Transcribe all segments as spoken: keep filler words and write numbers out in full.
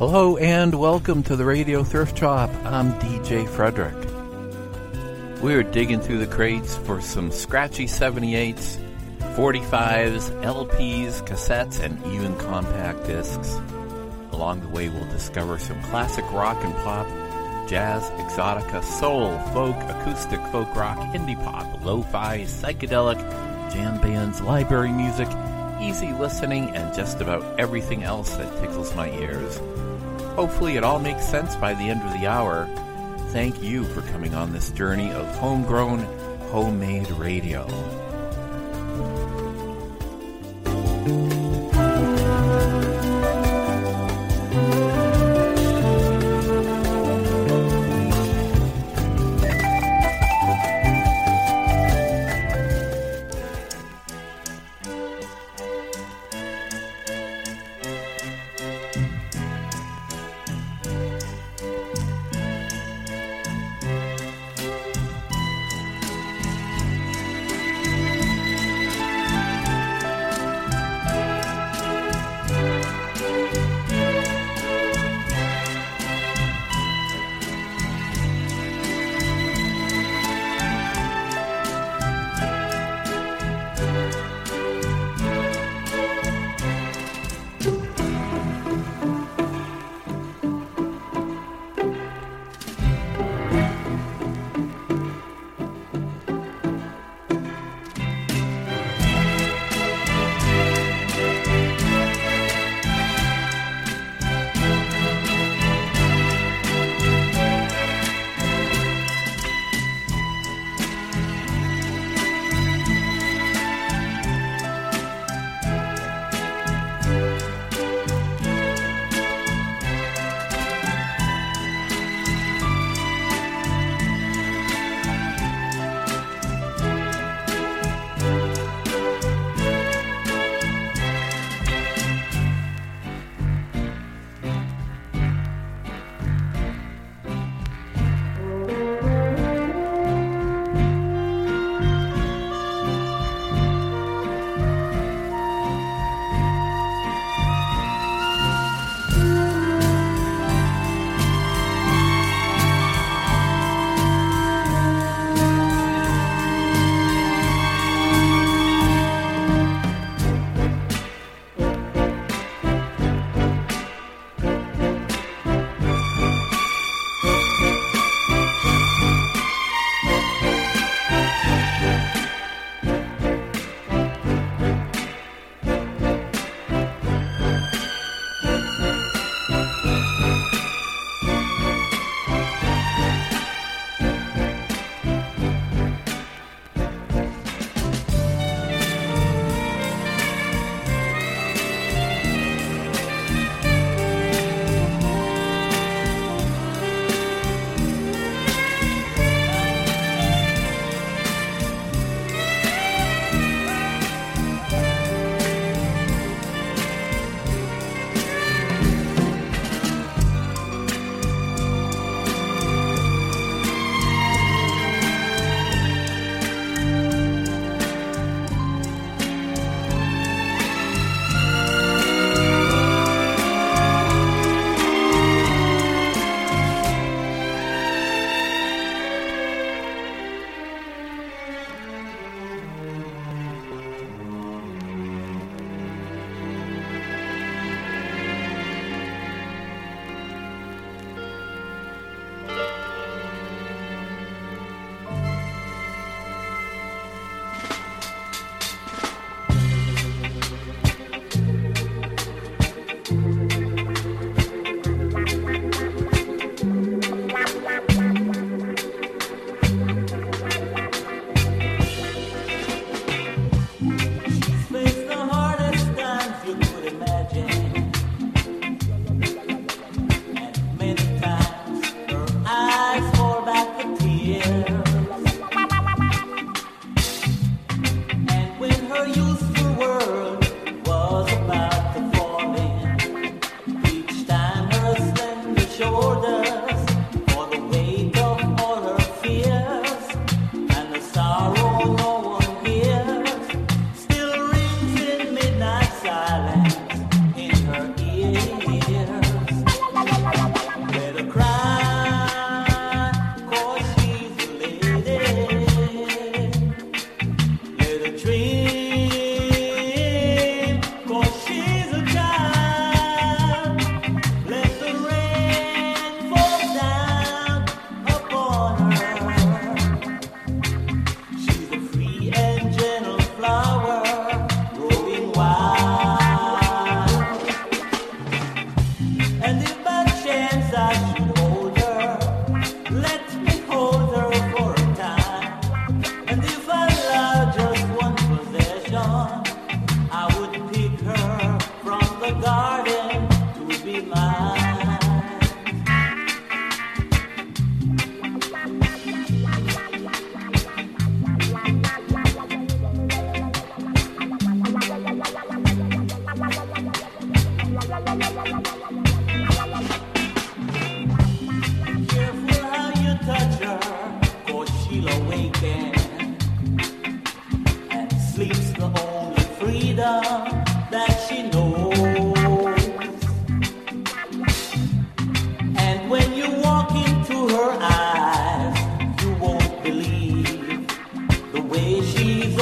Hello and welcome to the Radio Thrift Shop. I'm D J Frederick. We're digging through the crates for some scratchy seventy-eights, forty-fives, L Ps, cassettes, and even compact discs. Along the way we'll discover some classic rock and pop, jazz, exotica, soul, folk, acoustic folk rock, indie pop, lo-fi, psychedelic, jam bands, library music, easy listening, and just about everything else that tickles my ears. Hopefully it all makes sense by the end of the hour. Thank you for coming on this journey of homegrown, homemade radio.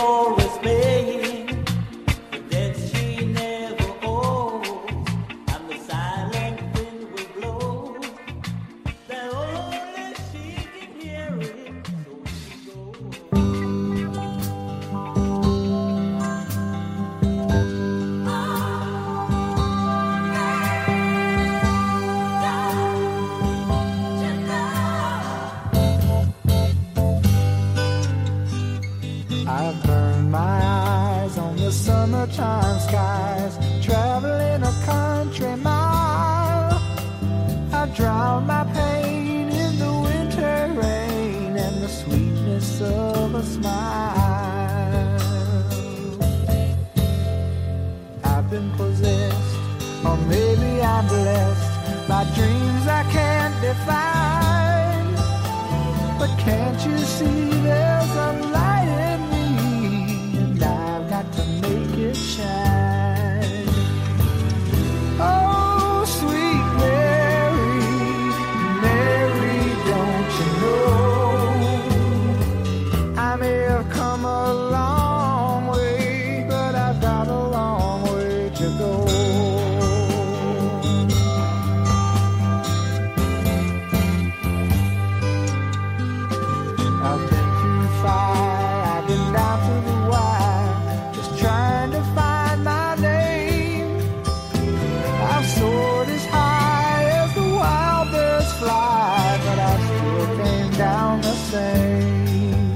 summertime skies, traveling a country mile. I drown my pain in the winter rain and the sweetness of a smile. I've been possessed, or maybe I'm blessed by dreams I can't define. But can't you see there's a light in me, and I've got to make it shine. Oh, sweet Mary, Mary, don't you know I may have come a long way, but I've got a long way to go. I've been through fire, I've been down to the wire, just trying to find my name. I've soared as high as the wild birds fly, but I still came down the same.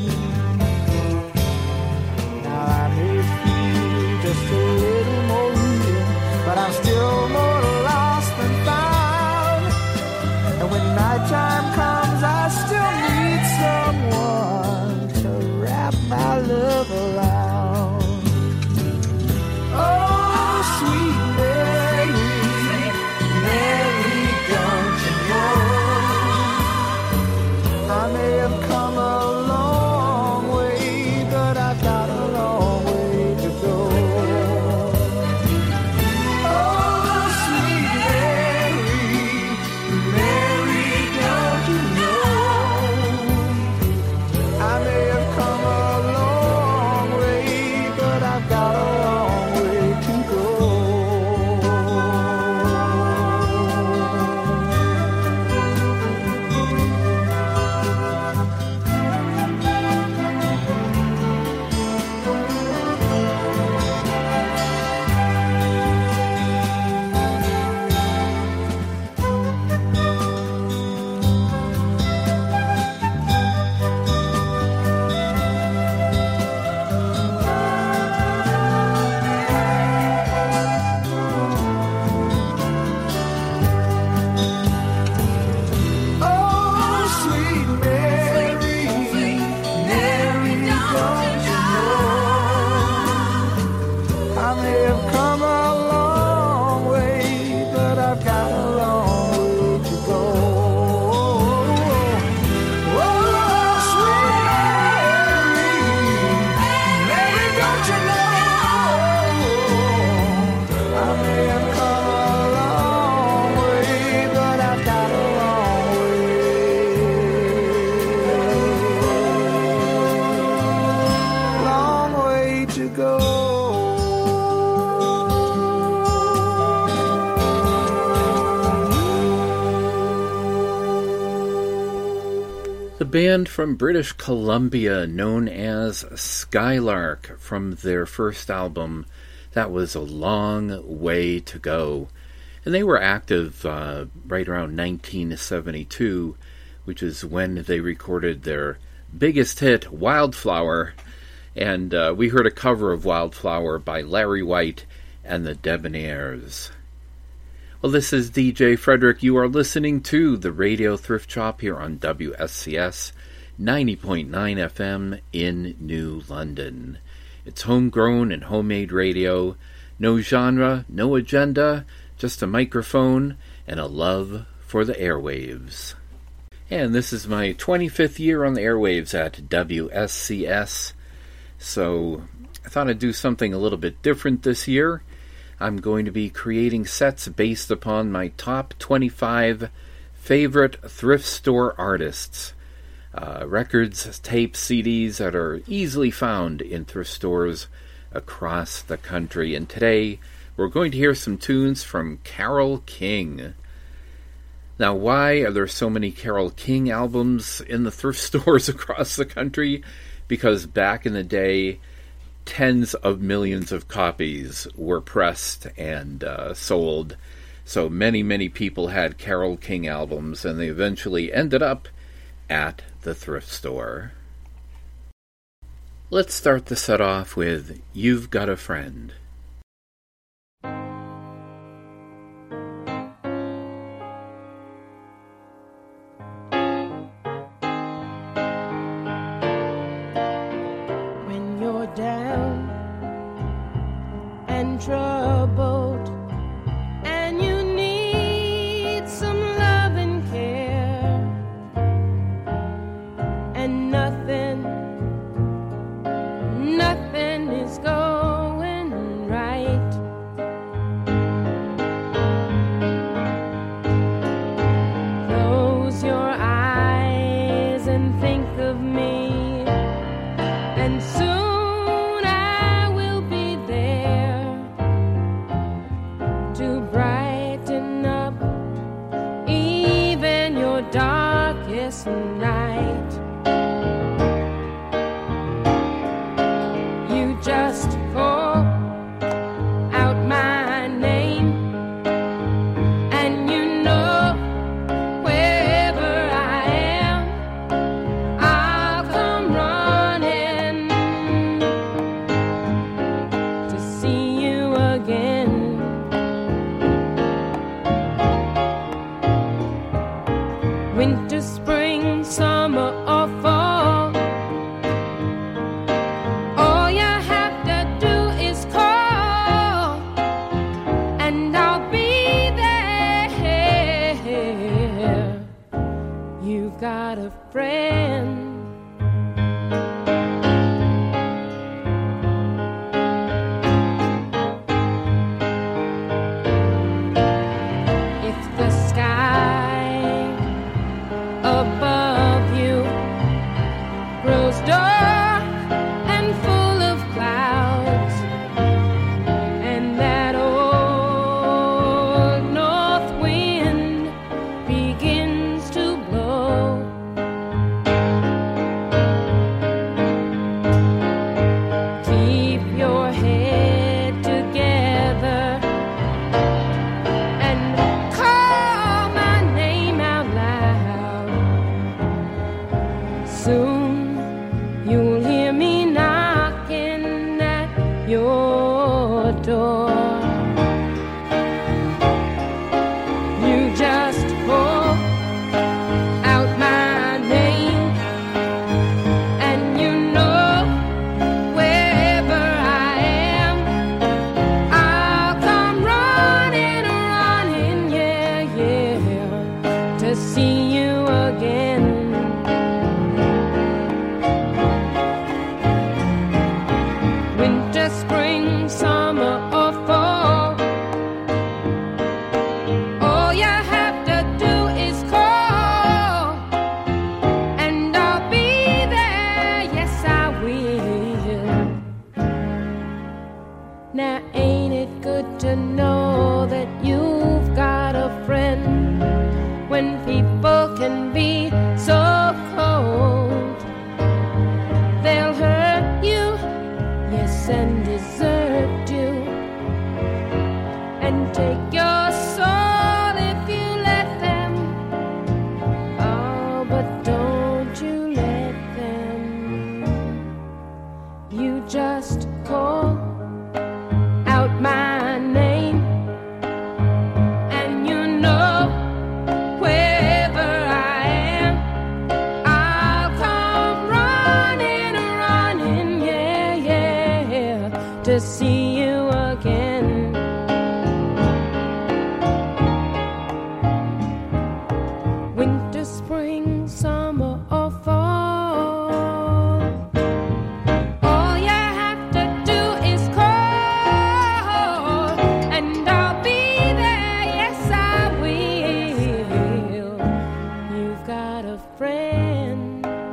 Now I may feel just a little more real, but I'm still more lost than found. And when nighttime comes, I still need someone to wrap my love around. Oh, sweet Mary, Mary, don't you know I may have come a long way, but I've got a long way to go. Oh, sweet Mary, Mary, don't you know I may have come a long way, but I've got a long way to go. Oh, sweet Mary, Mary, don't you know I may have come a long way, but I've got a long way to go. Oh, sweet Mary, Mary, don't you know I may have come a long way, but I've got a long way, long way to go. The band from British Columbia known as Skylark from their first album, that was A Long Way to Go. And they were active uh, right around nineteen seventy-two, which is when they recorded their biggest hit, Wildflower. And uh, we heard a cover of Wildflower by Larry White and the Debonaires. Well, this is D J Frederick. You are listening to the Radio Thrift Shop here on W S C S ninety point nine F M in New London. It's homegrown and homemade radio. No genre, no agenda, just a microphone and a love for the airwaves. And this is my twenty-fifth year on the airwaves at W S C S. So I thought I'd do something a little bit different this year. I'm going to be creating sets based upon my top twenty-five favorite thrift store artists. uh, records, tapes, C Ds that are easily found in thrift stores across the country. And today, we're going to hear some tunes from Carole King. Now, why are there so many Carole King albums in the thrift stores across the country? Because back in the day, tens of millions of copies were pressed and uh, sold. So many, many people had Carole King albums, and they eventually ended up at the thrift store. Let's start the set off with You've Got a Friend. When you're down and troubled and you need some love and care, and nothing Nothing is going right. Close your eyes and think of me, and soon I will be there to brighten up even your darkest night. Just call out my name, and you know wherever I am, I'll come running to see you again. Winter, spring, summer, or fall, got a friend. If the sky above you grows dark and full of clouds, and that old north wind begins to blow, keep your head together and call my name out loud. Soon you'll hear me knocking at your door. You just call out my name, and you know wherever I am, I'll come running, running, yeah, yeah, to see you again. Winter, spring, summer, or fall, all you have to do is call, and I'll be there, yes I will. Now ain't it good to know that you've got a friend when people can be so cold? They'll hurt you, yes, and desert you, and take your soul if you let them. Oh, but don't you let them. You just call out my name, and you know wherever I am, I'll come running, running, yeah, yeah, to see you again. Winter, spring, summer, or fall, all you have to do is call, and I'll be there, yes I will. You've got a friend.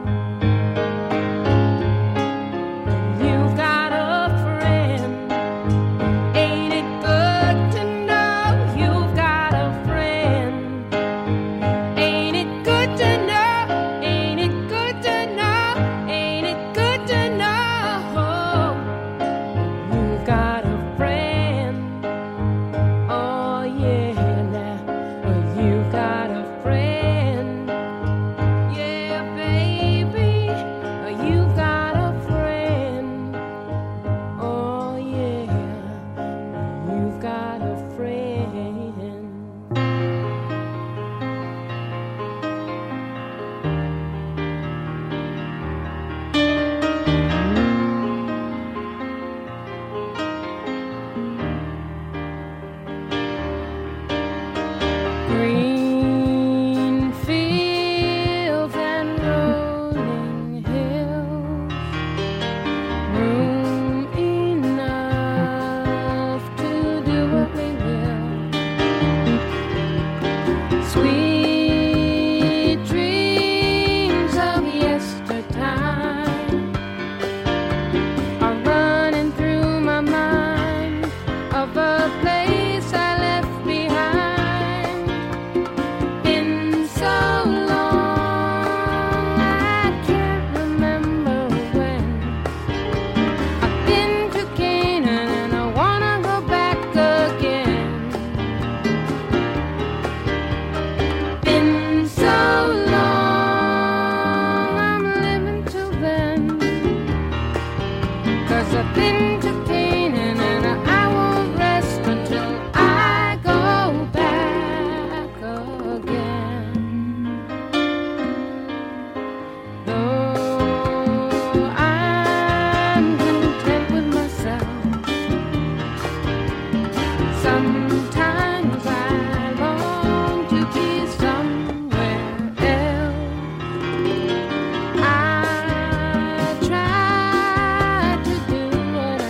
I try to do what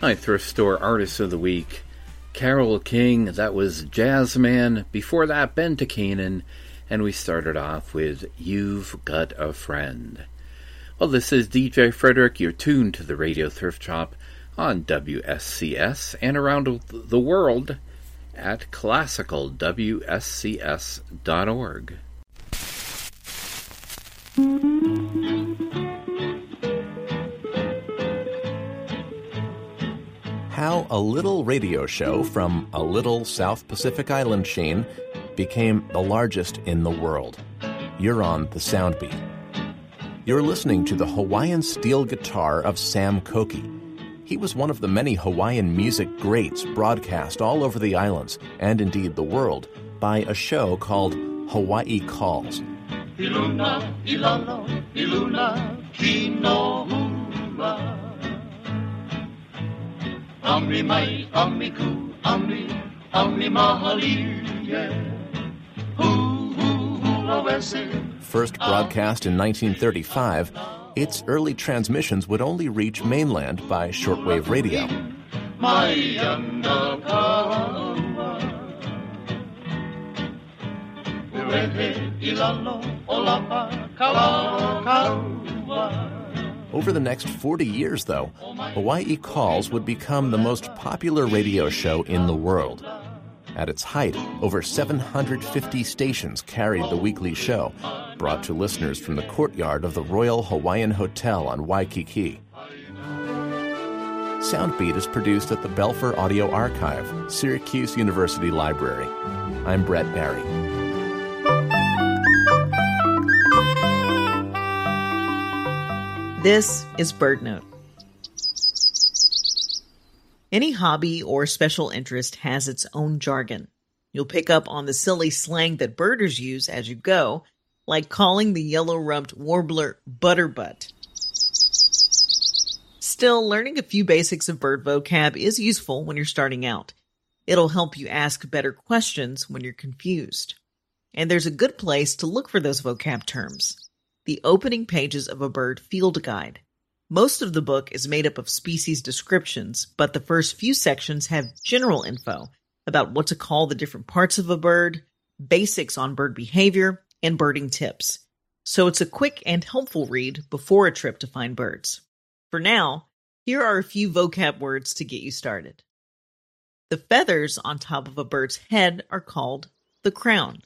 My Thrift Store Artist of the Week, Carole King. That was Jazzman. Before that, Ben Takanen. And we started off with You've Got a Friend. Well, this is D J Frederick. You're tuned to the Radio Thrift Shop on W S C S and around the world at classical W S C S dot org. How a little radio show from a little South Pacific island chain became the largest in the world. You're on the Soundbeat. You're listening to the Hawaiian steel guitar of Sam Cooke. He was one of the many Hawaiian music greats broadcast all over the islands, and indeed the world, by a show called Hawaii Calls. Iluna, ilalo, iluna, kino hula. Amri mai, amri ku, amri, amri mahali, yeah. Hu, hu, hula wese. First broadcast in nineteen thirty-five, its early transmissions would only reach mainland by shortwave radio. Over the next forty years, though, Hawaii Calls would become the most popular radio show in the world. At its height, over seven hundred fifty stations carried the weekly show, brought to listeners from the courtyard of the Royal Hawaiian Hotel on Waikiki. Soundbeat is produced at the Belfer Audio Archive, Syracuse University Library. I'm Brett Barry. This is BirdNote. Any hobby or special interest has its own jargon. You'll pick up on the silly slang that birders use as you go, like calling the yellow-rumped warbler butterbutt. Still, learning a few basics of bird vocab is useful when you're starting out. It'll help you ask better questions when you're confused. And there's a good place to look for those vocab terms: the opening pages of a bird field guide. Most of the book is made up of species descriptions, but the first few sections have general info about what to call the different parts of a bird, basics on bird behavior, and birding tips. So it's a quick and helpful read before a trip to find birds. For now, here are a few vocab words to get you started. The feathers on top of a bird's head are called the crown.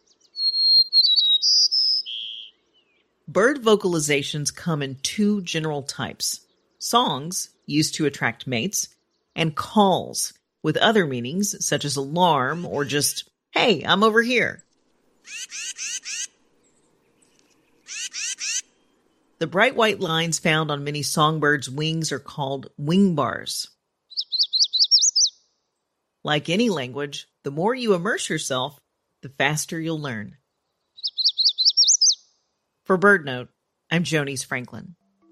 Bird vocalizations come in two general types: songs, used to attract mates, and calls, with other meanings such as alarm or just, "Hey, I'm over here." The bright white lines found on many songbirds' wings are called wing bars. Like any language, the more you immerse yourself, the faster you'll learn. For BirdNote, I'm Jonice Franklin.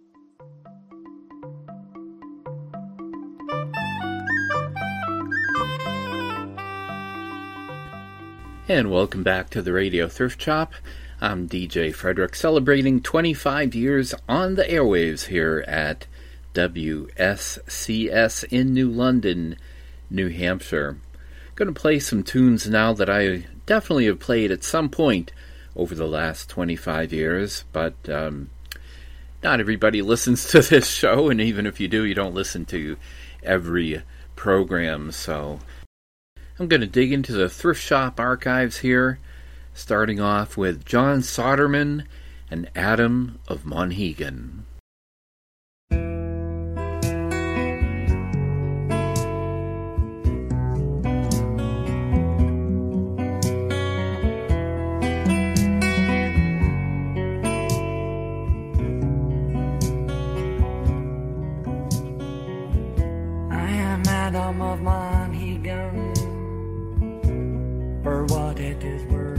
And welcome back to the Radio Thrift Shop. I'm D J Frederick, celebrating twenty-five years on the airwaves here at W S C S in New London, New Hampshire. Going to play some tunes now that I definitely have played at some point over the last twenty-five years, but um, not everybody listens to this show, and even if you do, you don't listen to every program, so I'm going to dig into the thrift shop archives here, starting off with John Soderman and Adam of Monhegan. Adam of Monhegan, for what it is worth.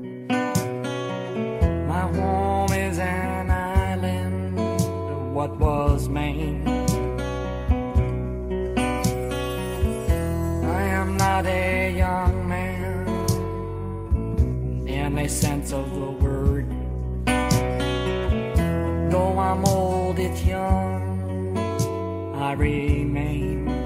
My home is an island of what was Maine. I am not a young man in a sense of the word. Though I'm old, it's young, I remain.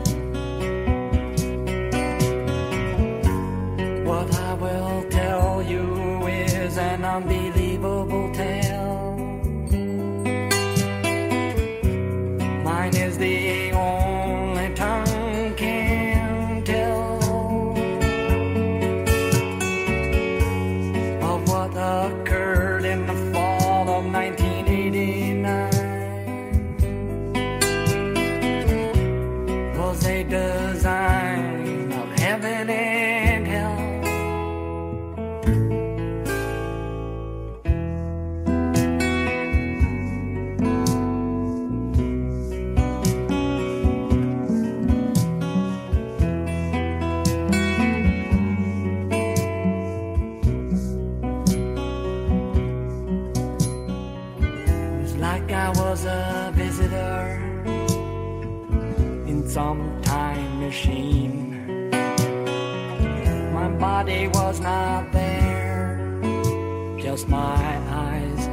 time machine. My body was not there, just my eyes.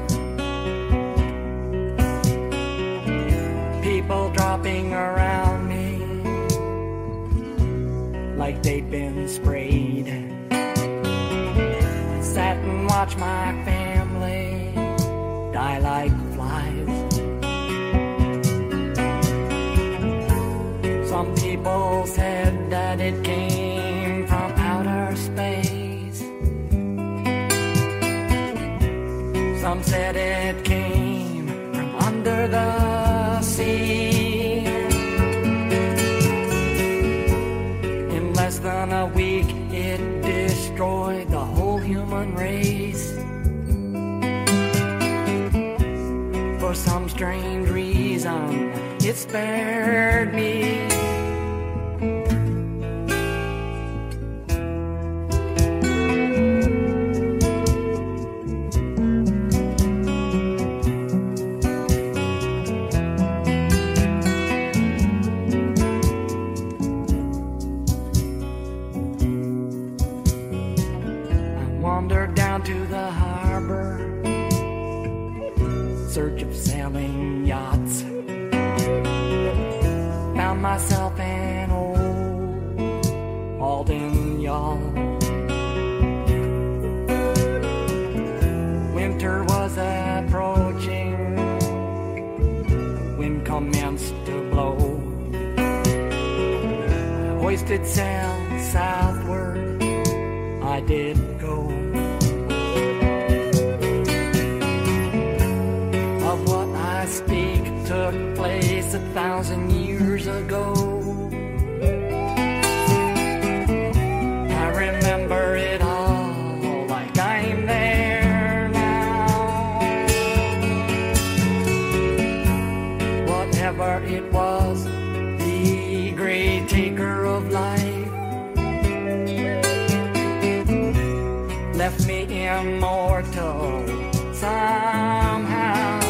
People dropping around me like they'd been sprayed. I sat and watched my family die like flies. Some people said that it came from outer space. Some said it came from under the sea. In less than a week, it destroyed the whole human race. For some strange reason, it spared me. Search of sailing yachts. Found myself an old Alden yawl. Winter was approaching. Wind commenced to blow. I hoisted sail southward. I did go. Speak took place a thousand years ago. I remember it all like I'm there now. Whatever it was, the great taker of life left me immortal somehow.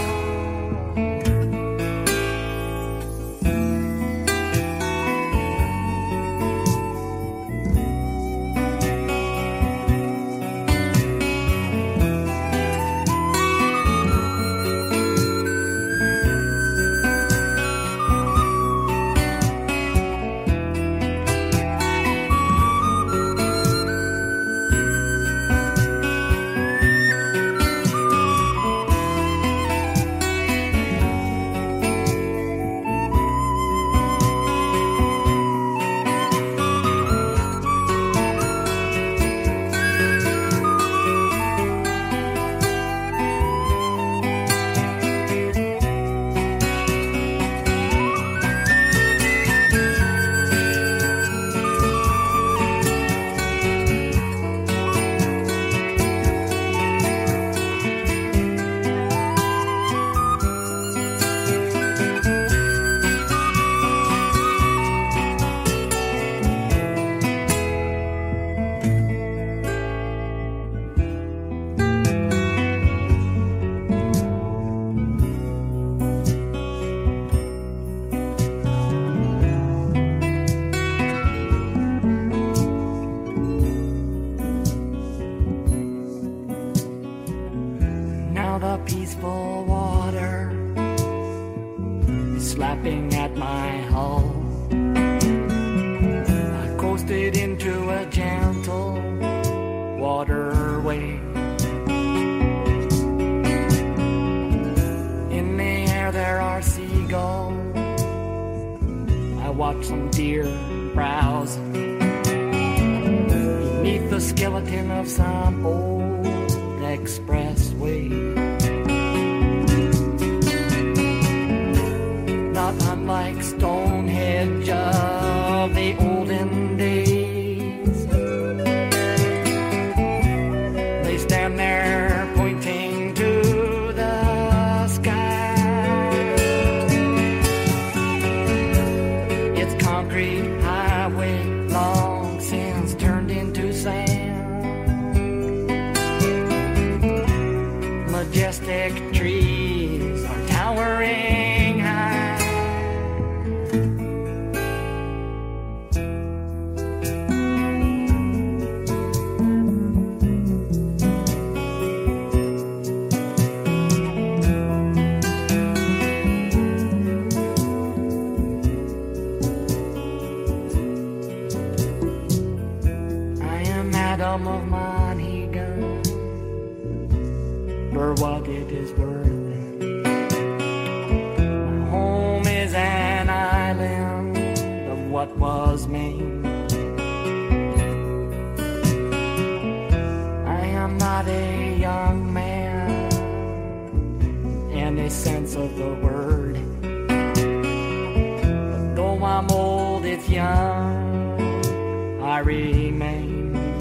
Peaceful water is slapping at my hull. I coasted into a gentle waterway. In the air there are seagulls. I watch some deer browse beneath the skeleton of some old expressway. Unlike Stonehenge of the olden days, they stand there pointing to the sky. Its concrete highway long since turned into sand. Majestic trees are towering high. atom of mine he gone for what it is worth. My home is an island of what was me. I am not a young man in a sense of the word, but though I'm old, it's young, I remain.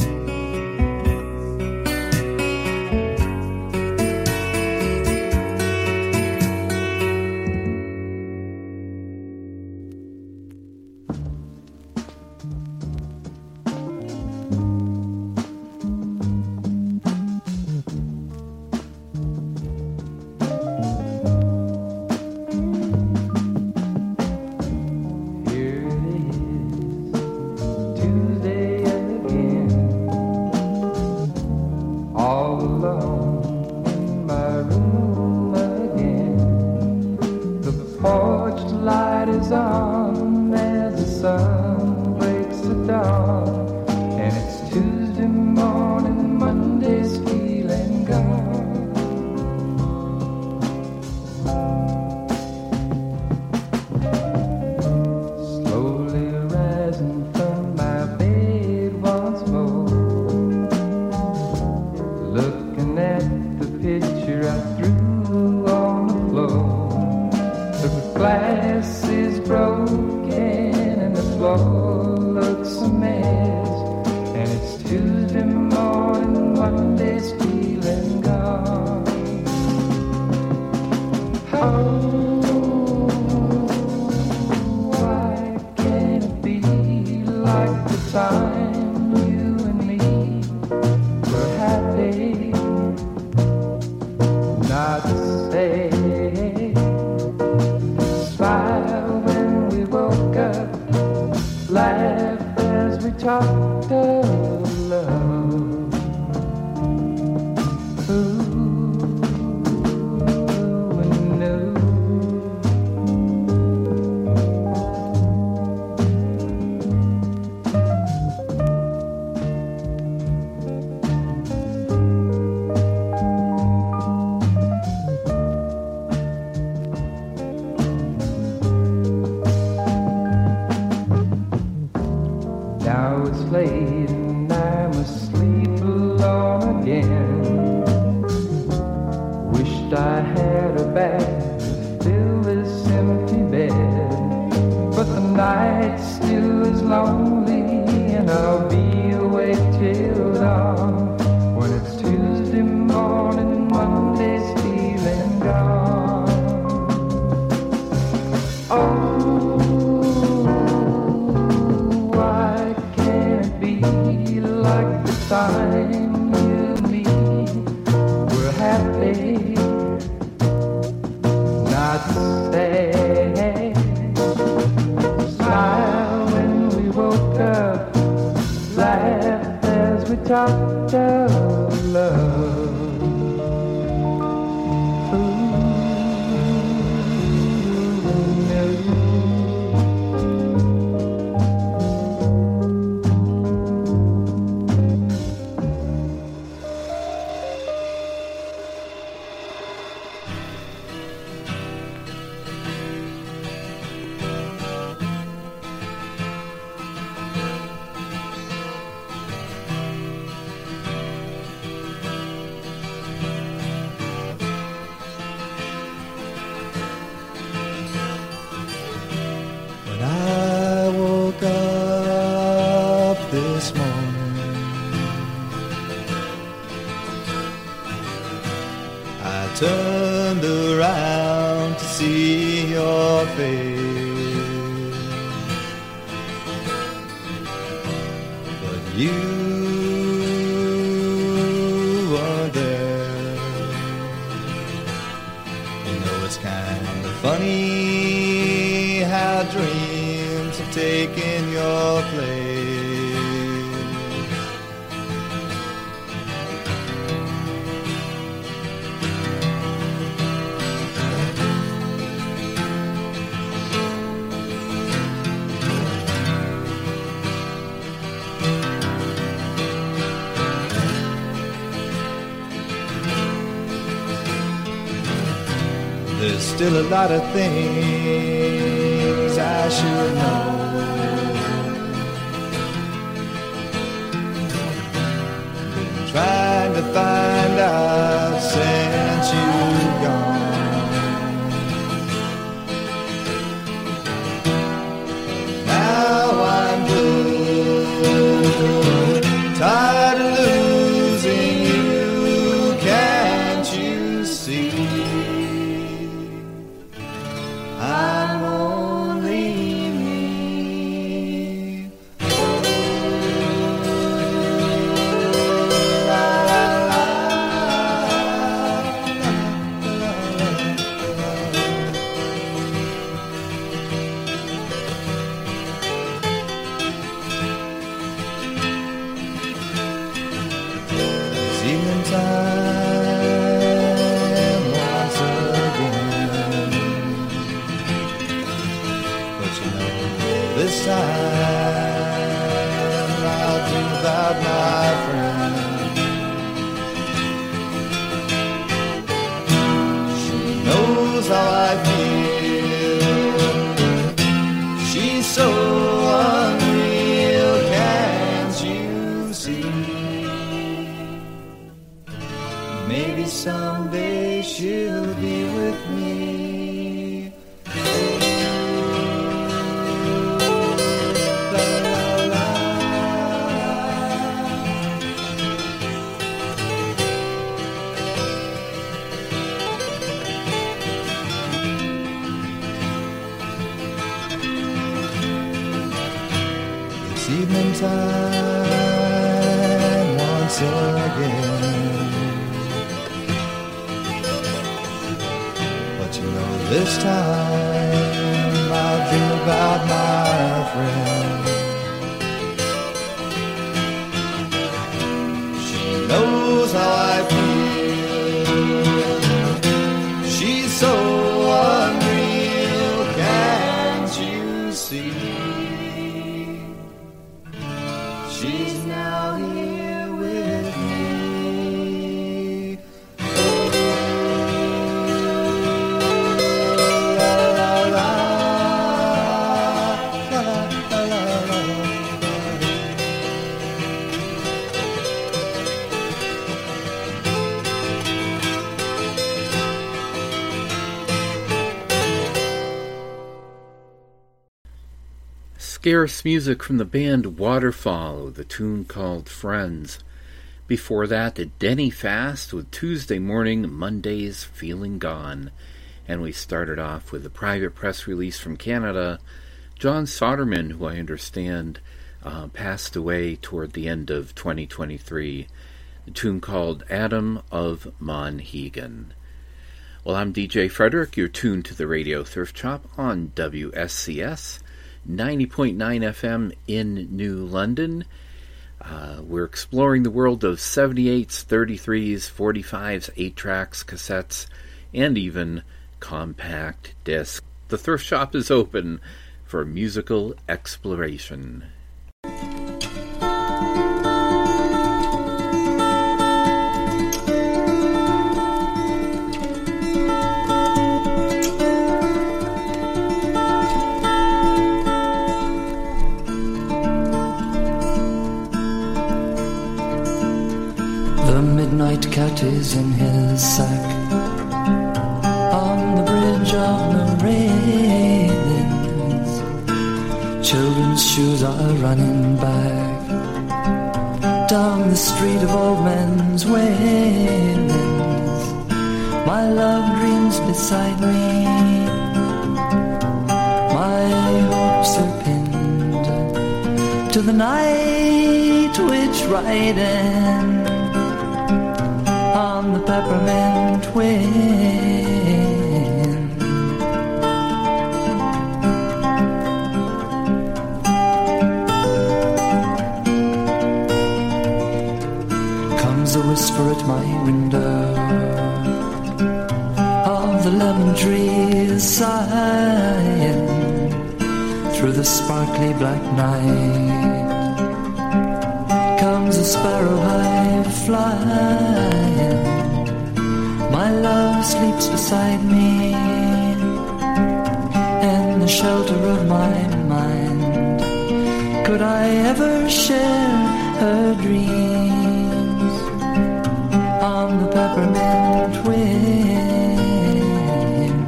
Turned around to see your face, but you weren't there. You know it's kind of funny how dreams have taken your place. there's still a lot of things I should know. Been trying to find out since you've gone. Now I'm blue, tired of losing you, can't you see? I'm only me. La, la, la, It's evening time once again. But you know, this time I'll dream about my friend. She knows how I feel. She's so unreal, can't you see? Maybe someday she'll be with me. La, la, la. It's evening time once again. But you know, this time I'll dream about my friend. She knows how I feel. She's so unreal, can't you see? She's now here with me. La, la, la, la, la, la, la, la. Scarce music from the band Waterfall with a tune called Friends. Before that, the Denny Fast with Tuesday Morning, Monday's Feeling Gone. And we started off with a private press release from Canada. John Soderman, who I understand uh, passed away toward the end of twenty twenty-three. The tune called Adam of Monhegan. Well, I'm D J Frederick. You're tuned to the Radio Thrift Shop on W S C S ninety point nine F M in New London. Uh, we're exploring the world of seventy-eights, thirty-threes, forty-fives, eight tracks, cassettes, and even compact discs. The Thrift Shop is open for musical exploration. The midnight cat is in his sack on the bridge of the railings. Children's shoes are running back down the street of old men's wailings. My love dreams beside me, my hopes are pinned to the night witch riding on the peppermint wind. Comes a whisper at my window of the lemon trees sighing through the sparkly black night. Comes a sparrow high flying. My love sleeps beside me. shelter of my mind. Could I ever share her dreams on the peppermint wind?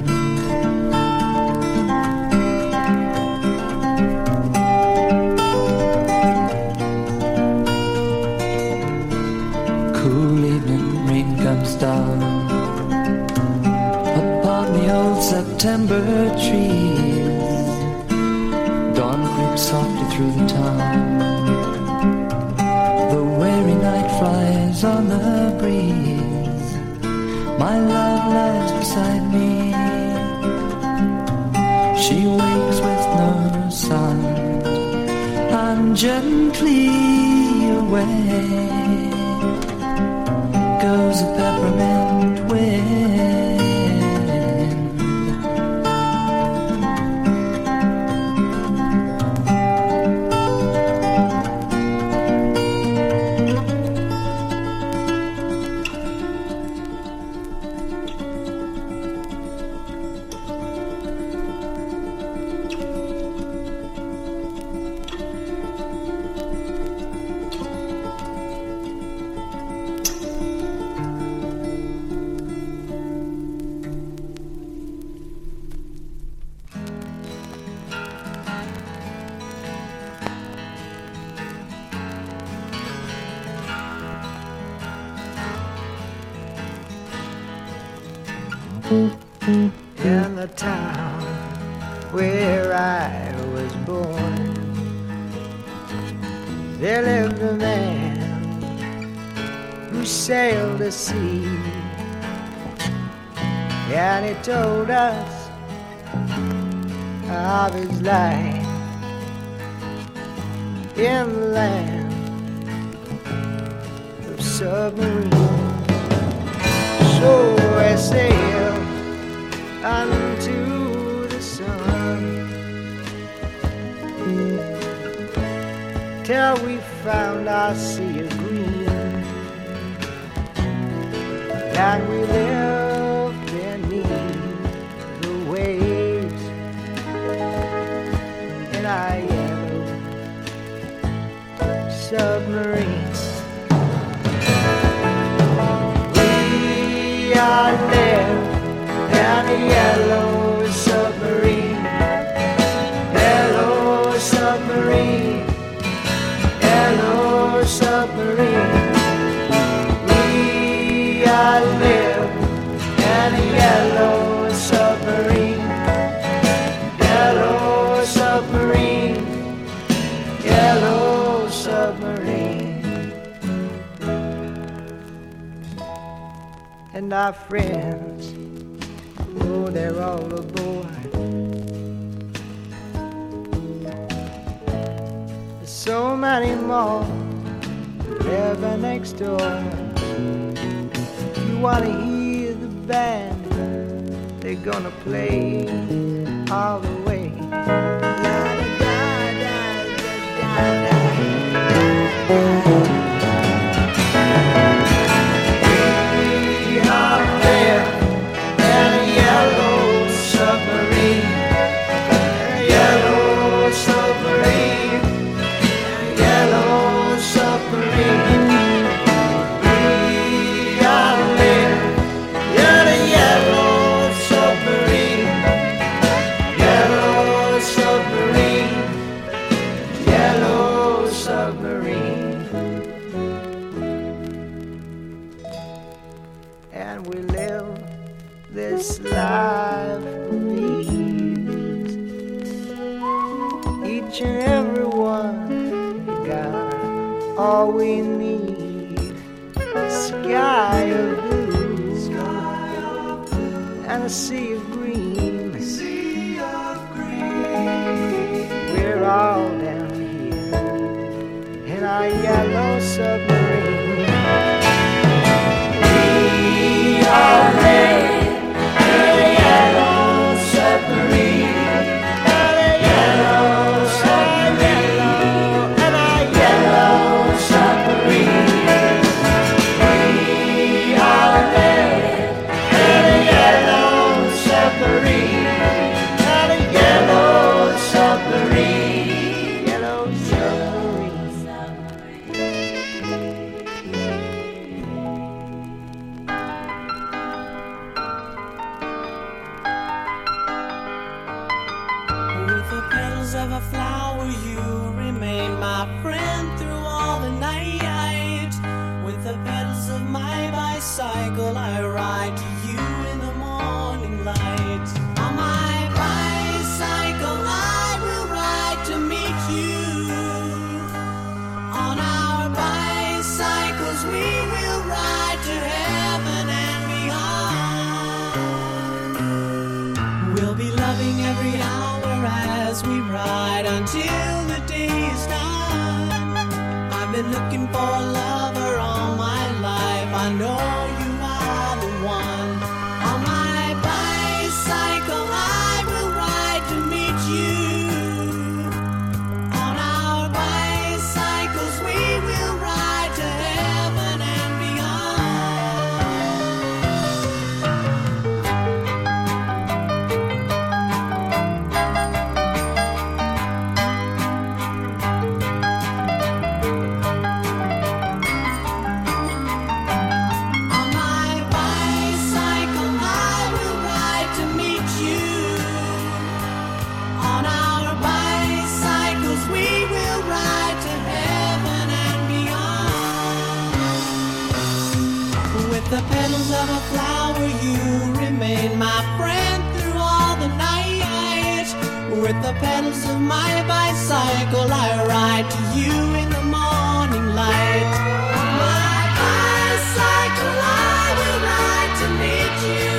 Cool evening rain comes down upon the old September trees. Dawn creeps softly through the town. The weary night flies on the breeze. My love lies beside me. She wakes with no sound and gently away goes a peppermint wind. In the town where I was born, there lived a man who sailed the sea, and he told us of his life in the land of submarines. So I sailed unto the sun till we found our sea of green, and we lived beneath the waves in our yellow submarine. We are there and a yellow submarine, yellow submarine, yellow submarine. We are live and a yellow submarine, yellow submarine, yellow submarine. And our friends, oh, they're all aboard. There's so many more living next door. You wanna hear the band? They're gonna play all the way. We are there and a yellow submarine, yellow submarine, yellow submarine. We are there in a yellow submarine, yellow submarine, yellow submarine. And we live this life of ease. Each and every one got all we need. A sky of blue and a sea of green. We're all down here in our yellow submarine. We are there in a yellow submarine, and a yellow submarine, and a yellow submarine. We are there in a yellow submarine, and a yellow until the day is done. I've been looking for a lover all my life. I know you are the one. On my bicycle I will ride to meet you. On our bicycles we will ride to heaven and the petals of a flower, you remain my friend through all the night. With the pedals of my bicycle, I ride to you in the morning light. On my bicycle, I will ride to meet you.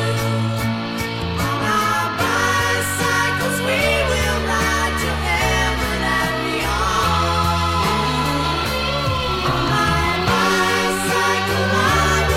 On our bicycles, we will ride to heaven and beyond. On my bicycle, I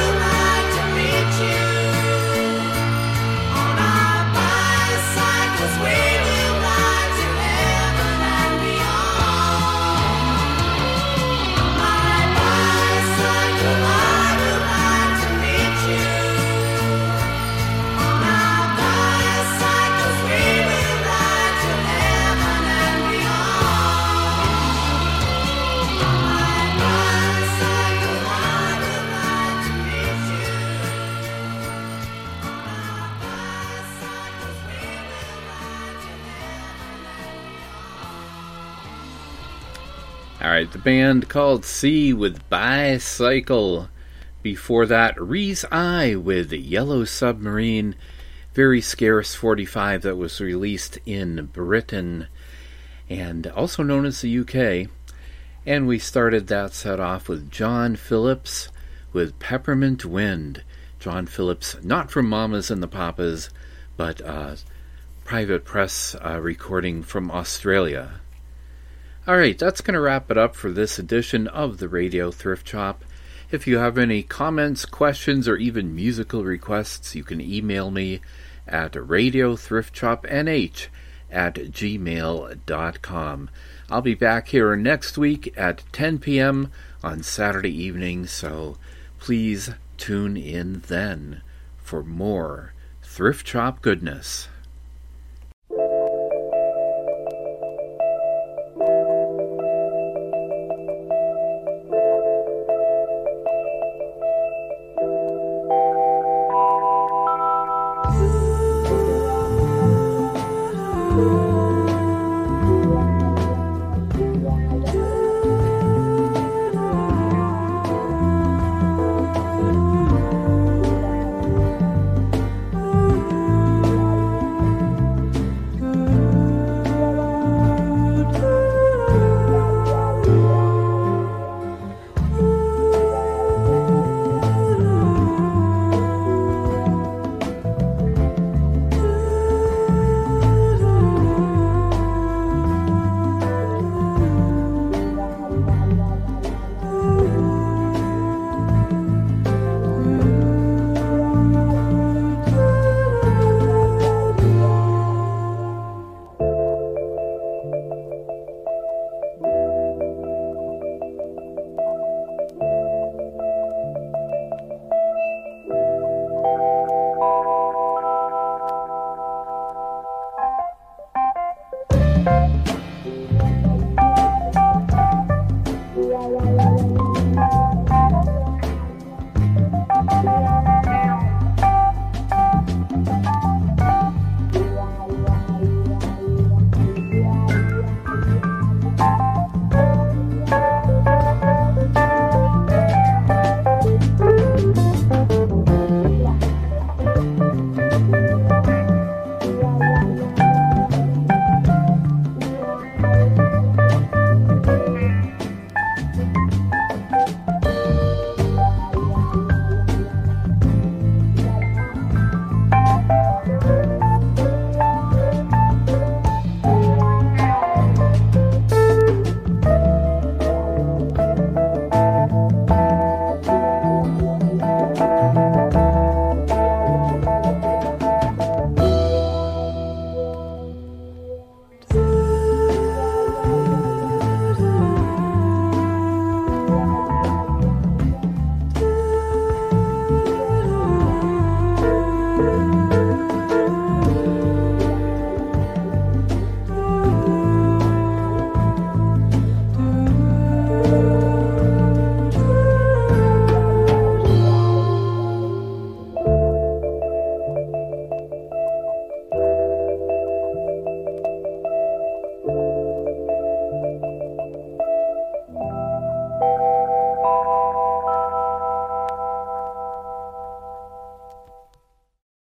Alright, the band called C with Bicycle. Before that, Reese I with Yellow Submarine. Very scarce forty-five that was released in Britain and also known as the U K. And we started that set off with John Phillips with Peppermint Wind. John Phillips, not from Mamas and the Papas, but uh, private press uh, recording from Australia. Alright, that's going to wrap it up for this edition of the Radio Thrift Shop. If you have any comments, questions, or even musical requests, you can email me at radiothriftshopnh at gmail dot com. I'll be back here next week at ten p.m. on Saturday evening, so please tune in then for more Thrift Shop goodness.